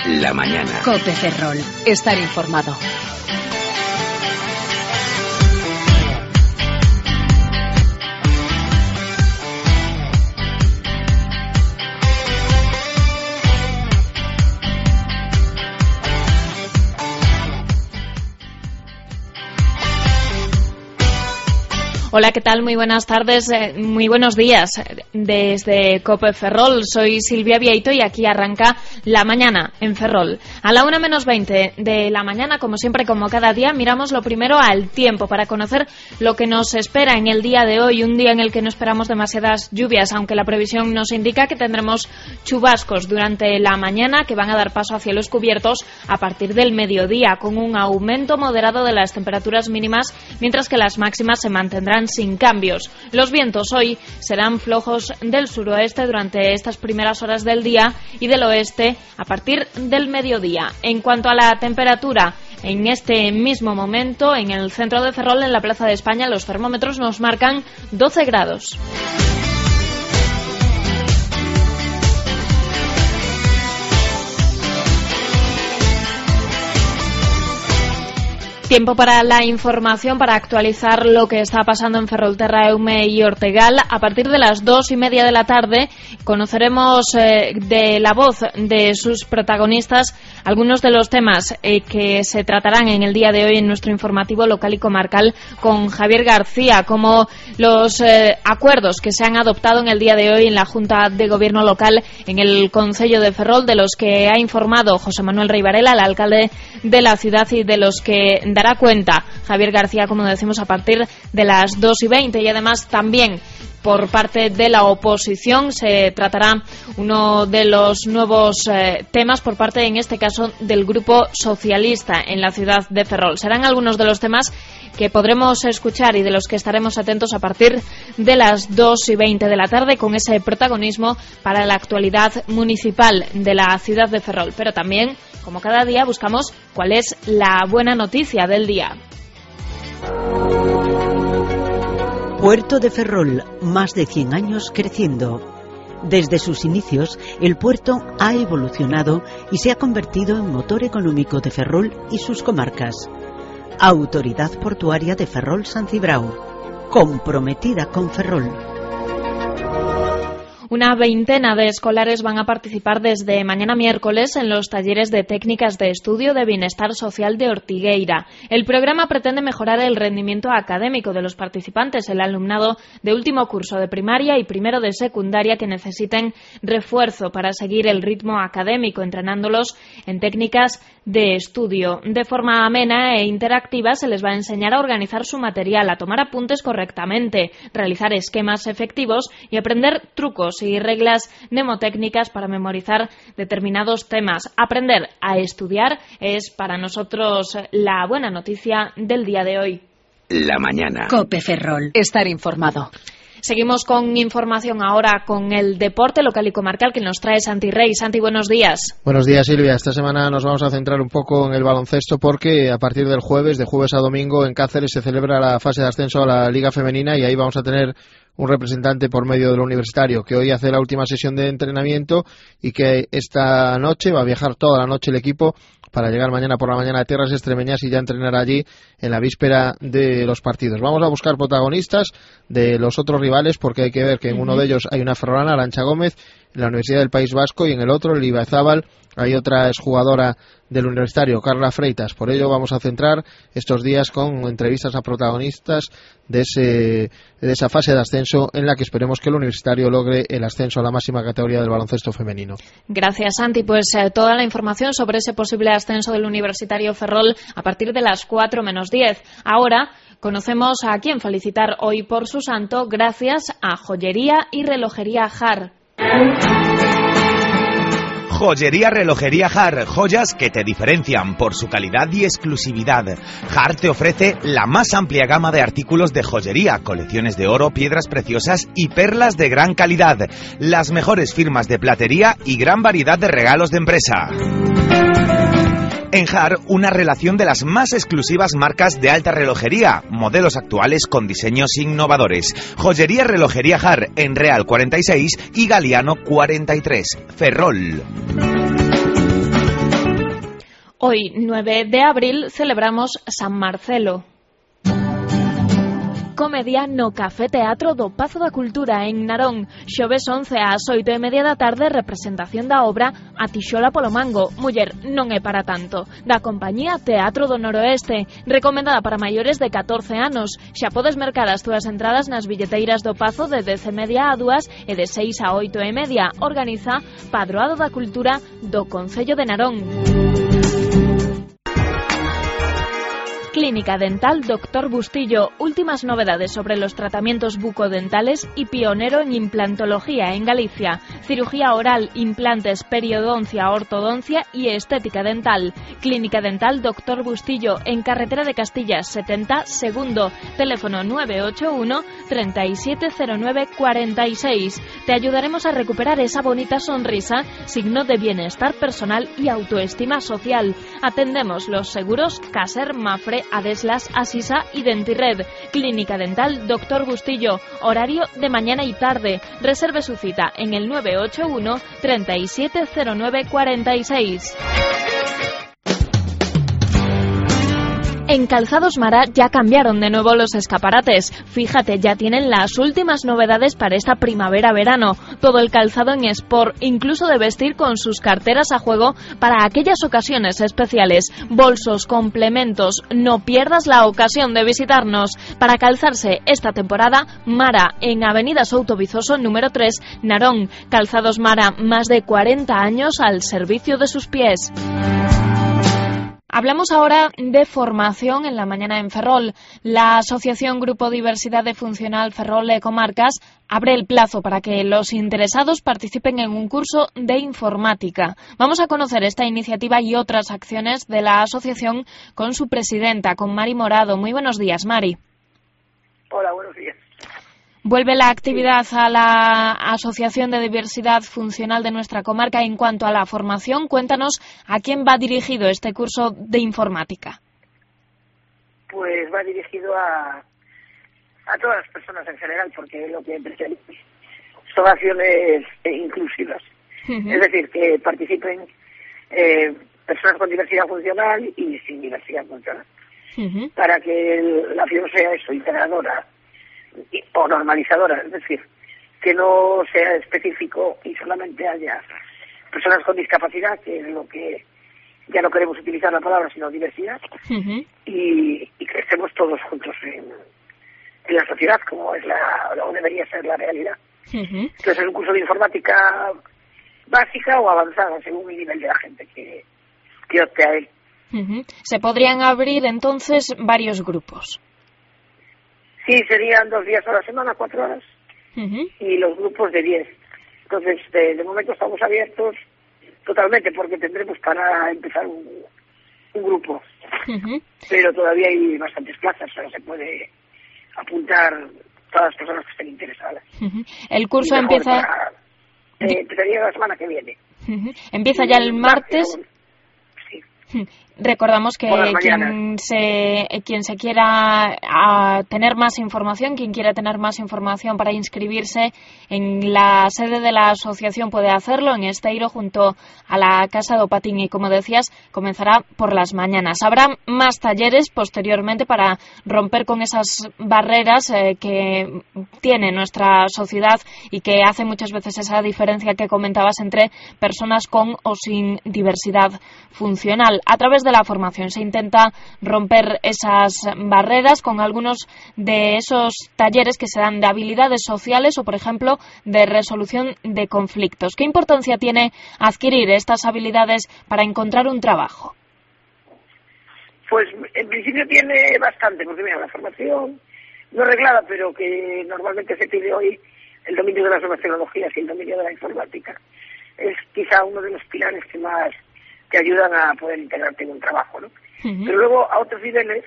La mañana. COPE Ferrol. Estar informado. Hola, ¿qué tal? Muy buenas tardes, muy buenos días desde COPE Ferrol. Soy Silvia Vieito y aquí arranca La Mañana en Ferrol. A la 1:20 de la mañana, como siempre, como cada día, miramos lo primero al tiempo para conocer lo que nos espera en el día de hoy, un día en el que no esperamos demasiadas lluvias, aunque la previsión nos indica que tendremos chubascos durante la mañana que van a dar paso a cielos cubiertos a partir del mediodía, con un aumento moderado de las temperaturas mínimas, mientras que las máximas se mantendrán sin cambios. Los vientos hoy serán flojos del suroeste durante estas primeras horas del día y del oeste a partir del mediodía. En cuanto a la temperatura, en este mismo momento, en el centro de Ferrol, en la Plaza de España, los termómetros nos marcan 12 grados. Tiempo para la información, para actualizar lo que está pasando en Ferrolterra, Eume y Ortegal. A partir de las 2:30 de la tarde conoceremos de la voz de sus protagonistas algunos de los temas que se tratarán en el día de hoy en nuestro informativo local y comarcal con Javier García, como los acuerdos que se han adoptado en el día de hoy en la Junta de Gobierno local en el Concello de Ferrol, de los que ha informado José Manuel Rey Varela, el alcalde de la ciudad, y de los que dará cuenta Javier García, como decimos, a partir de las 2:20. Y además también por parte de la oposición se tratará uno de los nuevos temas por parte, en este caso, del Grupo Socialista en la ciudad de Ferrol. Serán algunos de los temas que podremos escuchar y de los que estaremos atentos a partir de las 2:20 de la tarde, con ese protagonismo para la actualidad municipal de la ciudad de Ferrol. Pero también, como cada día, buscamos cuál es la buena noticia del día. Puerto de Ferrol, más de 100 años creciendo. Desde sus inicios, el puerto ha evolucionado y se ha convertido en motor económico de Ferrol y sus comarcas. Autoridad Portuaria de Ferrol-San Cibrao, comprometida con Ferrol. Una veintena de escolares van a participar desde mañana miércoles en los talleres de técnicas de estudio de bienestar social de Ortigueira. El programa pretende mejorar el rendimiento académico de los participantes, el alumnado de último curso de primaria y primero de secundaria que necesiten refuerzo para seguir el ritmo académico, entrenándolos en técnicas de estudio. De forma amena e interactiva se les va a enseñar a organizar su material, a tomar apuntes correctamente, realizar esquemas efectivos y aprender trucos y reglas mnemotécnicas para memorizar determinados temas. Aprender a estudiar es para nosotros la buena noticia del día de hoy. La mañana. COPE Ferrol. Estar informado. Seguimos con información ahora con el deporte local y comarcal que nos trae Santi Rey. Santi, buenos días. Buenos días, Silvia. Esta semana nos vamos a centrar un poco en el baloncesto porque a partir del jueves, de jueves a domingo, en Cáceres se celebra la fase de ascenso a la Liga Femenina y ahí vamos a tener un representante por medio del Universitario que hoy hace la última sesión de entrenamiento y que esta noche va a viajar toda la noche el equipo para llegar mañana por la mañana a tierras extremeñas y ya entrenar allí en la víspera de los partidos. Vamos a buscar protagonistas de los otros rivales porque hay que ver que en uno de ellos hay una ferrolana, Arantxa Gómez, en la Universidad del País Vasco, y en el otro, el Ibazábal, hay otra exjugadora del Universitario, Carla Freitas. Por ello vamos a centrar estos días con entrevistas a protagonistas de esa fase de ascenso en la que esperemos que el Universitario logre el ascenso a la máxima categoría del baloncesto femenino. Gracias, Santi. Pues toda la información sobre ese posible ascenso del Universitario Ferrol a partir de las 4:10. Ahora conocemos a quién felicitar hoy por su santo gracias a Joyería y Relojería Jar. Joyería Relojería Jar, joyas que te diferencian por su calidad y exclusividad. Jar te ofrece la más amplia gama de artículos de joyería, colecciones de oro, piedras preciosas y perlas de gran calidad, las mejores firmas de platería y gran variedad de regalos de empresa. En Jar, una relación de las más exclusivas marcas de alta relojería, modelos actuales con diseños innovadores. Joyería Relojería Jar, en Real 46 y Galiano 43, Ferrol. Hoy, 9 de abril, celebramos San Marcelo. Comedia no Café Teatro do Pazo da Cultura en Narón. Xoves 11 ás 8:30 da tarde, representación da obra A Tixola polo Mango. Muller, non é para tanto. Da compañía Teatro do Noroeste, recomendada para maiores de 14 anos. Xa podes mercar as túas entradas nas billeteiras do Pazo de 10:30 a 2 e de 6 a 8:30. Organiza Padroado da Cultura do Concello de Narón. Clínica Dental Dr. Bustillo. Últimas novedades sobre los tratamientos bucodentales y pionero en implantología en Galicia. Cirugía oral, implantes, periodoncia, ortodoncia y estética dental. Clínica Dental Dr. Bustillo en Carretera de Castilla 70 segundo. Teléfono 981 3709 46. Te ayudaremos a recuperar esa bonita sonrisa, signo de bienestar personal y autoestima social. Atendemos los seguros Caser, Mafre, Adeslas, Asisa y Dentirred. Clínica Dental Dr. Bustillo. Horario de mañana y tarde. Reserve su cita en el 981 3709 46. En Calzados Mara ya cambiaron de nuevo los escaparates. Fíjate, ya tienen las últimas novedades para esta primavera-verano. Todo el calzado en sport, incluso de vestir con sus carteras a juego para aquellas ocasiones especiales. Bolsos, complementos, no pierdas la ocasión de visitarnos. Para calzarse esta temporada, Mara, en Avenida Souto Vizoso, número 3, Narón. Calzados Mara, más de 40 años al servicio de sus pies. Hablamos ahora de formación en la mañana en Ferrol. La Asociación Grupo Diversidad de Funcional Ferrol Ecomarcas abre el plazo para que los interesados participen en un curso de informática. Vamos a conocer esta iniciativa y otras acciones de la asociación con su presidenta, con Mari Morado. Muy buenos días, Mari. Hola, buenos días. Vuelve la actividad a la Asociación de Diversidad Funcional de nuestra comarca. En cuanto a la formación, cuéntanos a quién va dirigido este curso de informática. Pues va dirigido a todas las personas en general, porque lo que pretendemos son acciones inclusivas. Es decir, que participen personas con diversidad funcional y sin diversidad funcional. Para que la acción sea eso, integradora o normalizadora, es decir, que no sea específico y solamente haya personas con discapacidad, que es lo que ya no queremos utilizar la palabra, sino diversidad, y que estemos todos juntos en la sociedad, como es o debería ser la realidad. Entonces es un curso de informática básica o avanzada, según el nivel de la gente que opte a él. Se podrían abrir entonces varios grupos. Sí, serían 2 días a la semana, 4 horas, y los grupos de 10. Entonces, de momento estamos abiertos totalmente, porque tendremos para empezar un grupo. Pero todavía hay bastantes plazas, o sea, se puede apuntar todas las personas que estén interesadas. El curso empieza... empezaría la semana que viene. Empieza ya el martes. Sí. Recordamos que quien se quiera tener más información, quien quiera tener más información para inscribirse en la sede de la asociación puede hacerlo en Esteiro, junto a la Casa do Patín, y como decías, comenzará por las mañanas. Habrá más talleres posteriormente para romper con esas barreras que tiene nuestra sociedad y que hace muchas veces esa diferencia que comentabas entre personas con o sin diversidad funcional. A través de la formación se intenta romper esas barreras con algunos de esos talleres que se dan de habilidades sociales o, por ejemplo, de resolución de conflictos. ¿Qué importancia tiene adquirir estas habilidades para encontrar un trabajo? Pues en principio tiene bastante, porque mira, la formación no reglada, pero que normalmente se pide hoy, el dominio de las nuevas tecnologías y el dominio de la informática, es quizá uno de los pilares que más te ayudan a poder integrarte en un trabajo, ¿no? Pero luego a otros niveles,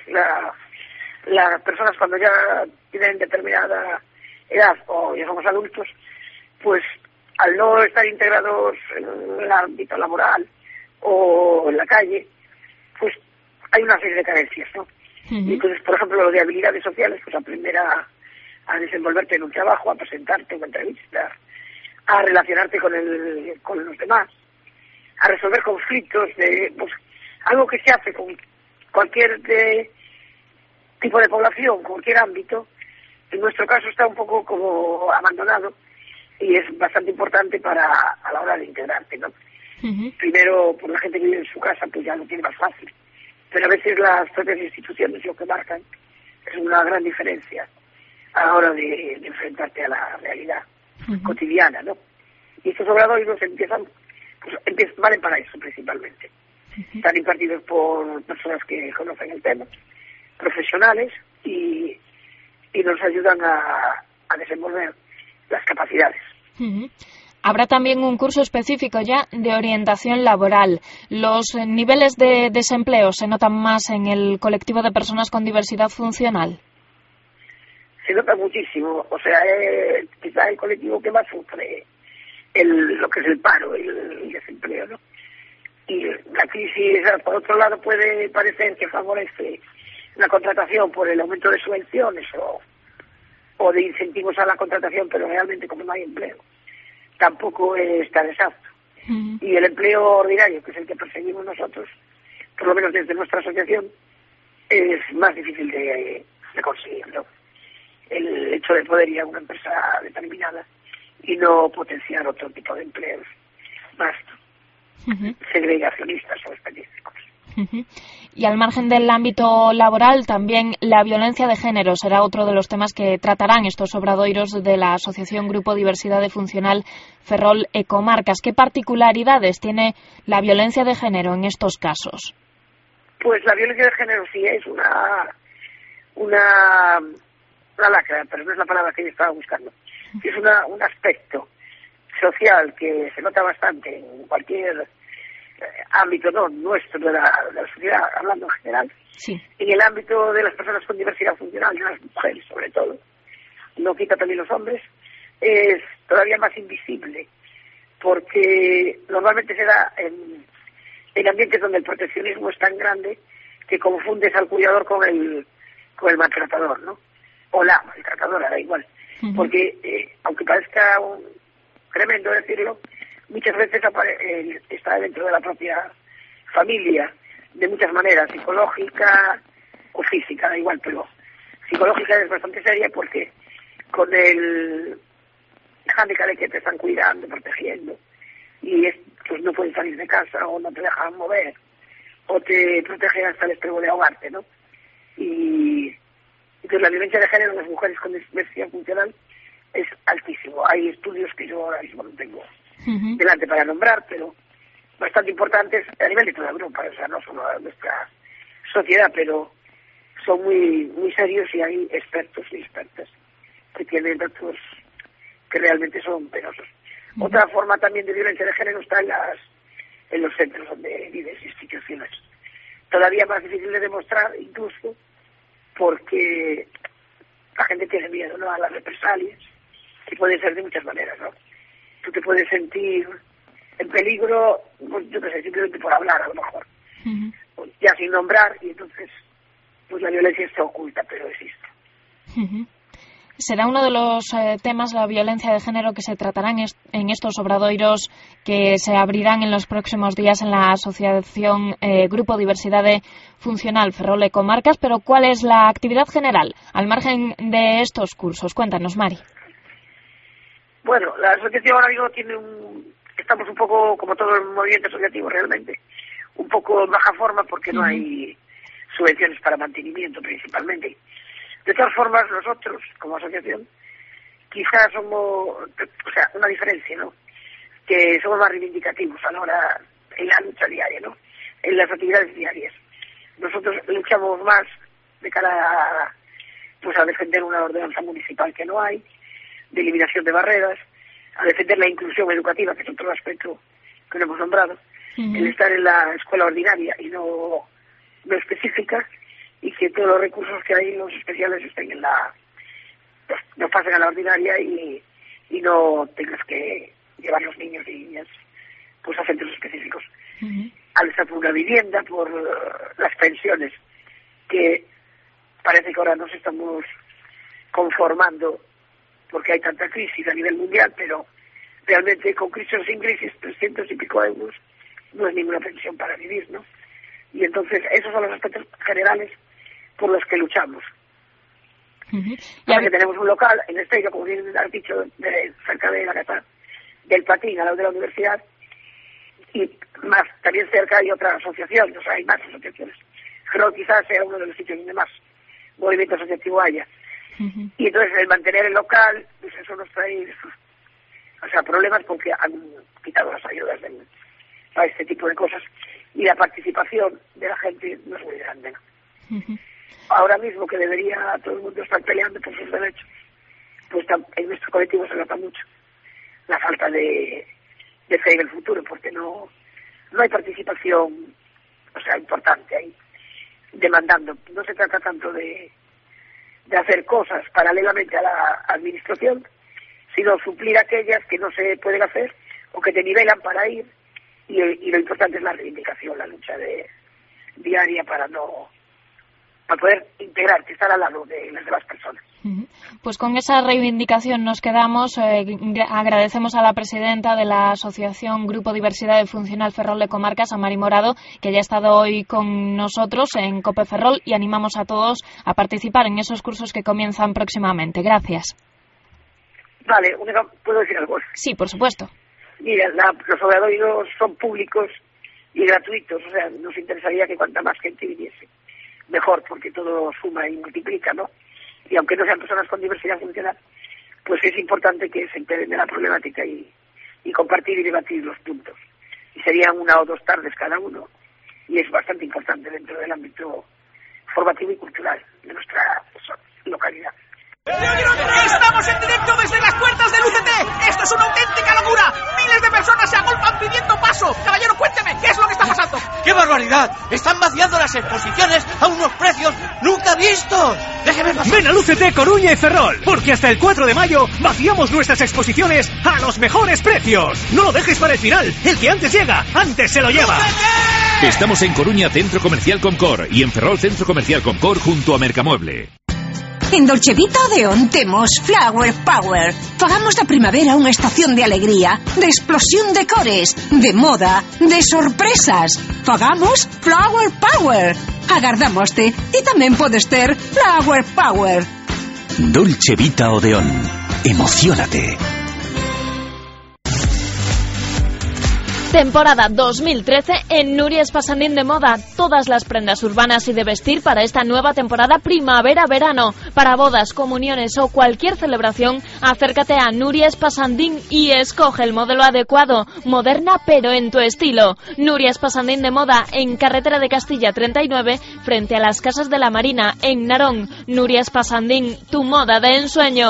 las personas cuando ya tienen determinada edad o ya somos adultos, pues al no estar integrados en el ámbito laboral o en la calle, pues hay una serie de carencias, ¿no? Y entonces, por ejemplo, lo de habilidades sociales, pues aprender a desenvolverte en un trabajo, a presentarte en una entrevista, a relacionarte con los demás, a resolver conflictos, pues algo que se hace con cualquier tipo de población, cualquier ámbito, en nuestro caso está un poco como abandonado y es bastante importante a la hora de integrarte, ¿no? Primero, por la gente que vive en su casa, pues ya lo tiene más fácil. Pero a veces las propias instituciones lo que marcan es una gran diferencia a la hora de enfrentarte a la realidad cotidiana, ¿no? Y estos obradoiros valen para eso principalmente. Están impartidos por personas que conocen el tema, profesionales, y nos ayudan a desenvolver las capacidades. Habrá también un curso específico ya de orientación laboral. ¿Los niveles de desempleo se notan más en el colectivo de personas con diversidad funcional? Se nota muchísimo. O sea, quizá el colectivo que más sufre lo que es el paro, el desempleo, ¿no? Y la crisis, por otro lado, puede parecer que favorece la contratación por el aumento de subvenciones o de incentivos a la contratación, pero realmente como no hay empleo, tampoco es tan exacto. Y el empleo ordinario, que es el que perseguimos nosotros, por lo menos desde nuestra asociación, es más difícil de conseguir, ¿no? El hecho de poder ir a una empresa determinada y no potenciar otro tipo de empleos más segregacionistas o específicos. Y al margen del ámbito laboral, también la violencia de género será otro de los temas que tratarán estos obradoiros de la Asociación Grupo Diversidade Funcional Ferrol e Comarcas. ¿Qué particularidades tiene la violencia de género en estos casos? Pues la violencia de género sí es una lacra, pero no es la palabra que yo estaba buscando. Es un aspecto social que se nota bastante en cualquier ámbito, no nuestro, de la sociedad, hablando en general. Sí. En el ámbito de las personas con diversidad funcional, de las mujeres sobre todo, no quita también los hombres, es todavía más invisible, porque normalmente se da en ambientes donde el proteccionismo es tan grande que confundes al cuidador con el maltratador, ¿no? O la maltratadora, da igual. Porque, aunque parezca tremendo decirlo, muchas veces está dentro de la propia familia, de muchas maneras, psicológica o física, da igual, pero psicológica es bastante seria porque con el hándicap de que te están cuidando, protegiendo, y pues no puedes salir de casa o no te dejan mover, o te protegen hasta el extremo de ahogarte, ¿no? Y entonces la violencia de género en las mujeres con diversidad funcional es altísimo. Hay estudios que yo ahora mismo no tengo delante para nombrar, pero bastante importantes a nivel de toda Europa, o sea, no solo a nuestra sociedad, pero son muy muy serios y hay expertos y expertas que tienen datos que realmente son penosos. Otra forma también de violencia de género está en los centros donde vives, instituciones. Todavía más difícil de demostrar, incluso, porque la gente tiene miedo, ¿no?, a las represalias, que pueden ser de muchas maneras, ¿no? Tú te puedes sentir en peligro, pues, yo qué sé, simplemente por hablar, a lo mejor, ya sin nombrar, y entonces pues la violencia está oculta, pero existe. Será uno de los temas, la violencia de género, que se tratarán en estos obradoiros que se abrirán en los próximos días en la Asociación Grupo Diversidade Funcional Ferrol e Comarcas. Pero ¿cuál es la actividad general al margen de estos cursos? Cuéntanos, Mari. Bueno, la asociación ahora mismo estamos un poco, como todo el movimiento asociativo realmente, un poco en baja forma porque no hay subvenciones para mantenimiento principalmente. De todas formas, nosotros, como asociación, quizás somos, o sea, una diferencia, ¿no?, que somos más reivindicativos a la hora, en la lucha diaria, ¿no?, en las actividades diarias. Nosotros luchamos más de cara a defender una ordenanza municipal que no hay, de eliminación de barreras, a defender la inclusión educativa, que es otro aspecto que no hemos nombrado, el estar en la escuela ordinaria y no específica, y que todos los recursos que hay, los especiales, estén nos pasen a la ordinaria y no tengas que llevar los niños y niñas pues a centros específicos. Al estar por una vivienda, por las pensiones, que parece que ahora nos estamos conformando porque hay tanta crisis a nivel mundial, pero realmente con crisis o sin crisis, 300 y pico euros no es ninguna pensión para vivir, ¿no? Y entonces esos son los aspectos generales por los que luchamos. Porque tenemos un local en Esteiro, como bien has dicho, cerca de la casa del Patín, al lado de la universidad, y más, también cerca hay otra asociación, o sea, hay más asociaciones. Creo que quizás sea uno de los sitios donde más movimiento asociativo haya. Y entonces el mantener el local, pues eso nos trae, o sea, problemas porque han quitado las ayudas para este tipo de cosas, y la participación de la gente no es muy grande, ¿no? Ahora mismo que debería todo el mundo estar peleando por sus derechos, pues en nuestro colectivo se nota mucho la falta de fe en el futuro, porque no hay participación, o sea, importante ahí, demandando. No se trata tanto de hacer cosas paralelamente a la administración, sino suplir aquellas que no se pueden hacer o que te nivelan para ir, y lo importante es la reivindicación, la lucha diaria para poder integrarte, estar al lado de las demás personas. Pues con esa reivindicación nos quedamos. Agradecemos a la presidenta de la Asociación Grupo Diversidad de Funcional Ferrol de Comarcas, a Mari Morado, que ya ha estado hoy con nosotros en COPE Ferrol, y animamos a todos a participar en esos cursos que comienzan próximamente. Gracias. Vale, ¿puedo decir algo? Sí, por supuesto. Mira, los obradoiros son públicos y gratuitos, o sea, nos interesaría que cuanta más gente viniese, mejor, porque todo suma y multiplica, ¿no? Y aunque no sean personas con diversidad funcional, pues es importante que se enteren de la problemática y compartir y debatir los puntos. Y serían 1 o 2 tardes cada uno, y es bastante importante dentro del ámbito formativo y cultural de nuestra localidad. ¡Estamos en directo desde las puertas del UCT! ¡Esto es una auténtica locura! ¡Miles de personas se agolpan pidiendo paso! Caballero, cuénteme, ¿qué es lo que está pasando? ¡Qué barbaridad! Están vaciando las exposiciones a unos precios nunca vistos. ¡Déjeme pasar! Ven al UCT Coruña y Ferrol, porque hasta el 4 de mayo vaciamos nuestras exposiciones a los mejores precios. No lo dejes para el final. El que antes llega, antes se lo lleva. ¡UCT! Estamos en Coruña Centro Comercial Concor y en Ferrol Centro Comercial Concor junto a Mercamueble. En Dolce Vita Odeón temos Flower Power. Fagamos da primavera unha estación de alegría, de explosión de cores, de moda, de sorpresas. Fagamos Flower Power. Agardámoste e tamén podes ter Flower Power. Dolce Vita Odeón. Emociónate. Temporada 2013 en Nuria Espasandín de Moda. Todas las prendas urbanas y de vestir para esta nueva temporada primavera-verano. Para bodas, comuniones o cualquier celebración, acércate a Nuria Espasandín y escoge el modelo adecuado, moderna pero en tu estilo. Nuria Espasandín de Moda, en Carretera de Castilla 39, frente a las Casas de la Marina, en Narón. Nuria Espasandín, tu moda de ensueño.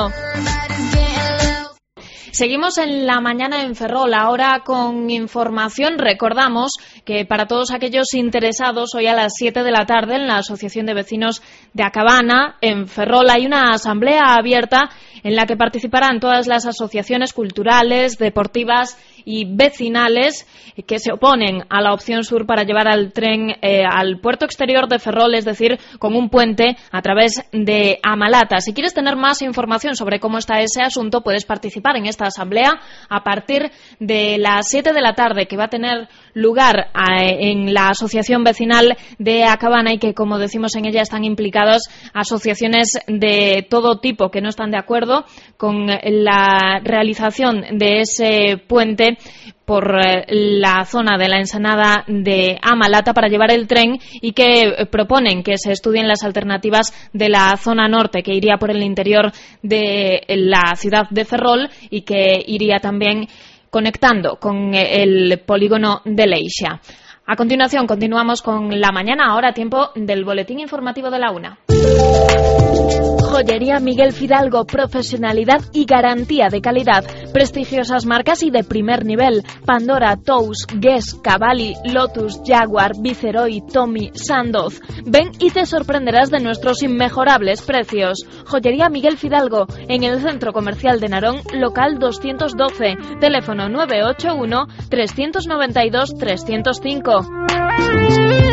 Seguimos en la mañana en Ferrol, ahora con información. Recordamos que para todos aquellos interesados, hoy a las 7 de la tarde en la Asociación de Vecinos de Acabana, en Ferrol, hay una asamblea abierta en la que participarán todas las asociaciones culturales, deportivas y vecinales que se oponen a la opción sur para llevar al tren al puerto exterior de Ferrol, es decir, con un puente a través de Amalata. Si quieres tener más información sobre cómo está ese asunto, puedes participar en esta asamblea a partir de las 7 de la tarde, que va a tener lugar en la Asociación Vecinal de Acabana, y que, como decimos, en ella están implicadas asociaciones de todo tipo que no están de acuerdo con la realización de ese puente por la zona de la ensenada de Amalata para llevar el tren, y que proponen que se estudien las alternativas de la zona norte, que iría por el interior de la ciudad de Ferrol y que iría también conectando con el polígono de Leixa. A continuación continuamos con la mañana, ahora tiempo del boletín informativo de la 1. Joyería Miguel Fidalgo, profesionalidad y garantía de calidad. Prestigiosas marcas y de primer nivel: Pandora, Tous, Guess, Cavalli, Lotus, Jaguar, Viceroy, Tommy, Sandoz. Ven y te sorprenderás de nuestros inmejorables precios. Joyería Miguel Fidalgo, en el Centro Comercial de Narón, local 212, teléfono 981 392 305.